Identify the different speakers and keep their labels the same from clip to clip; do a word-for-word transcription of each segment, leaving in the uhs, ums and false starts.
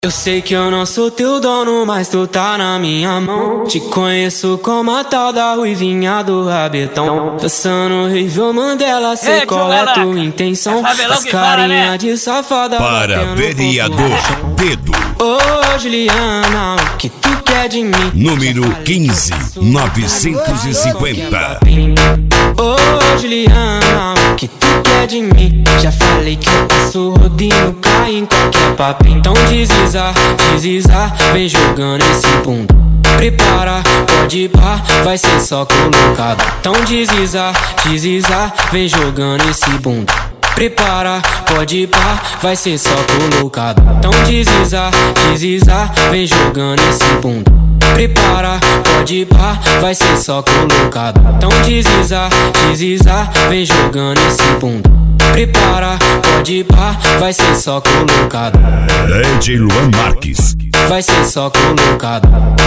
Speaker 1: Eu sei que eu não sou teu dono, mas tu tá na minha mão. Te conheço como a tal da ruivinha do rabetão. Dançando Rivel Mandela, sei qual é tua intenção. As carinha de safada
Speaker 2: para vereador Dedo.
Speaker 1: Ô Juliana, o que tu quer de mim?
Speaker 2: Número quinze, novecentos e cinquenta.
Speaker 1: Ô Juliana, o que tu quer de mim? Já falei que eu passo rodinho, cai em qualquer papo. Então deslizar, deslizar, vem jogando esse bunda. Prepara, pode pá, vai ser só colocado. Então deslizar, deslizar, vem jogando esse bunda. Prepara, pode pá, vai ser só colocado. Então deslizar, deslizar, vem jogando esse bunda. Prepara, pode pá, vai ser só colocado. Então deslizar, deslizar, vem jogando esse bunda. Prepara, pode pá, vai ser só colocado.
Speaker 2: D J Luan Marques.
Speaker 1: Vai ser só colocado.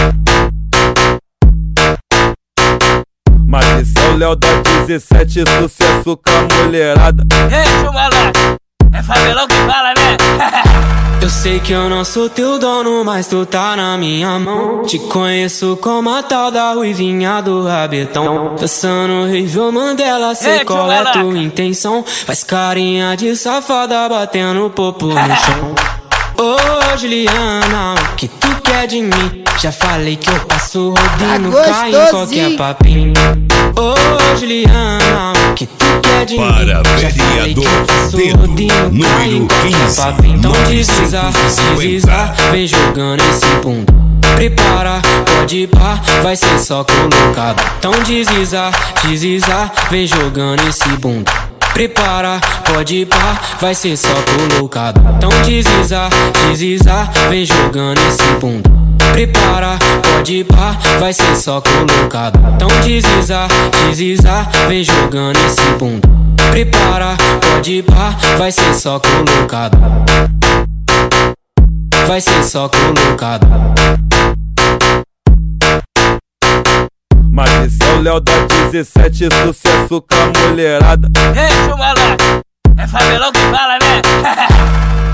Speaker 3: Mas esse é o Léo da dezessete, sucesso com a mulherada.
Speaker 4: Ei, tio Malaco, é favelão que fala, né?
Speaker 1: Eu sei que eu não sou teu dono, mas tu tá na minha mão. Te conheço como a tal da ruivinha do rabetão. Dançando Rivel Mandela, sei
Speaker 4: Ei,
Speaker 1: qual é tua intenção. Faz carinha de safada, batendo popo no chão. Ô Juliana, o que tu quer de mim? Já falei que eu passo rodinho,
Speaker 5: Tá
Speaker 1: cai em qualquer papinho. Ô Juliana, o que tu quer de
Speaker 2: para
Speaker 1: mim? Já falei que eu passo
Speaker 2: Dedo.
Speaker 1: rodinho, cai em
Speaker 2: Número
Speaker 1: qualquer
Speaker 2: quinze,
Speaker 1: papinho. Então deslizar,
Speaker 2: novecentos e cinquenta.
Speaker 1: deslizar, vem jogando esse bunda. Prepara, pode pá, vai ser só colocado. Então deslizar, deslizar, vem jogando esse bunda. Prepara, pode pá, vai ser só colocado. Então deslizar, deslizar, vem jogando esse bunda. Prepara, pode pá, vai ser só colocado. Então deslizar, deslizar, vem jogando esse bunda. Prepara, pode pá, vai ser só colocado. Vai ser só colocado.
Speaker 3: Mas esse é o Léo da dezessete, sucesso com a mulherada.
Speaker 4: Ei, tio Malaco, é favelão que fala, né?